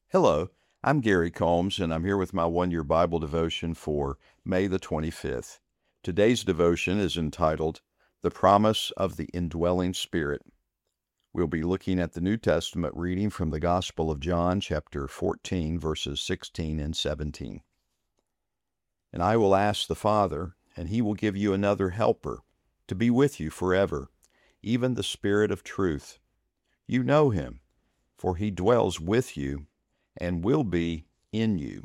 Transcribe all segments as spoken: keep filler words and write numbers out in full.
Hello, I'm Gary Combs, and I'm here with my one-year Bible devotion for May the twenty-fifth. Today's devotion is entitled, The Promise of the Indwelling Spirit. We'll be looking at the New Testament reading from the Gospel of John, chapter fourteen, verses sixteen and seventeen. And I will ask the Father, and he will give you another helper, to be with you forever, even the Spirit of truth. You know him, for he dwells with you and will be in you.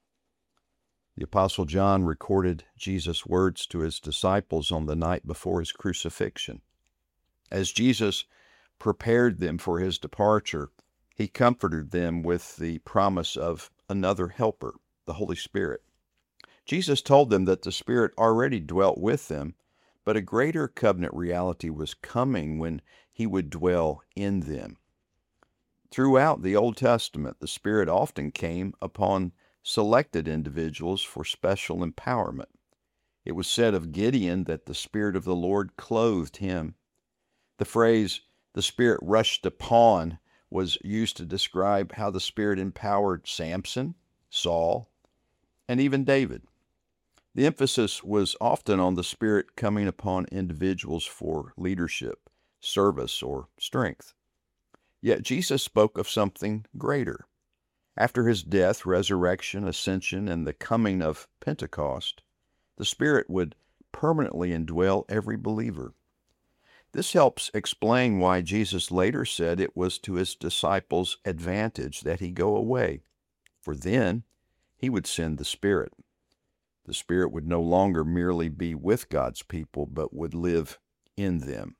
The Apostle John recorded Jesus' words to his disciples on the night before his crucifixion. As Jesus prepared them for his departure, he comforted them with the promise of another helper, the Holy Spirit. Jesus told them that the Spirit already dwelt with them, but a greater covenant reality was coming when he would dwell in them. Throughout the Old Testament, the Spirit often came upon selected individuals for special empowerment. It was said of Gideon that the Spirit of the Lord clothed him. The phrase, the Spirit rushed upon, was used to describe how the Spirit empowered Samson, Saul, and even David. The emphasis was often on the Spirit coming upon individuals for leadership, service, or strength. Yet Jesus spoke of something greater. After his death, resurrection, ascension, and the coming of Pentecost, the Spirit would permanently indwell every believer. This helps explain why Jesus later said it was to his disciples' advantage that he go away, for then he would send the Spirit. The Spirit would no longer merely be with God's people, but would live in them.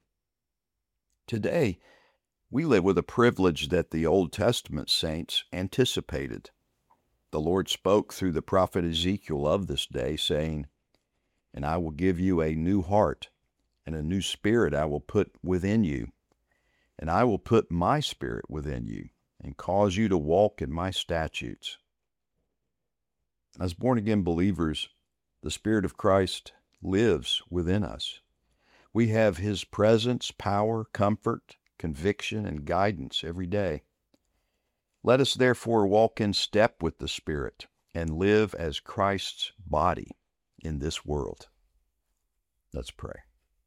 Today, we live with a privilege that the Old Testament saints anticipated. The Lord spoke through the prophet Ezekiel of this day, saying, And I will give you a new heart, and a new spirit I will put within you. And I will put my spirit within you, and cause you to walk in my statutes. As born-again believers, the Spirit of Christ lives within us. We have his presence, power, comfort, conviction, and guidance every day. Let us therefore walk in step with the Spirit and live as Christ's body in this world. Let's pray.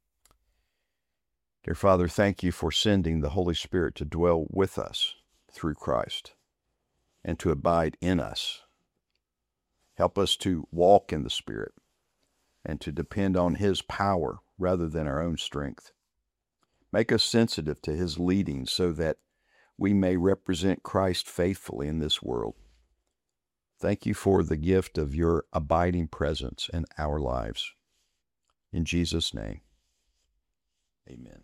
Dear Father, thank you for sending the Holy Spirit to dwell with us through Christ and to abide in us. Help us to walk in the Spirit and to depend on his power rather than our own strength. Make us sensitive to his leading so that we may represent Christ faithfully in this world. Thank you for the gift of your abiding presence in our lives. In Jesus' name, amen.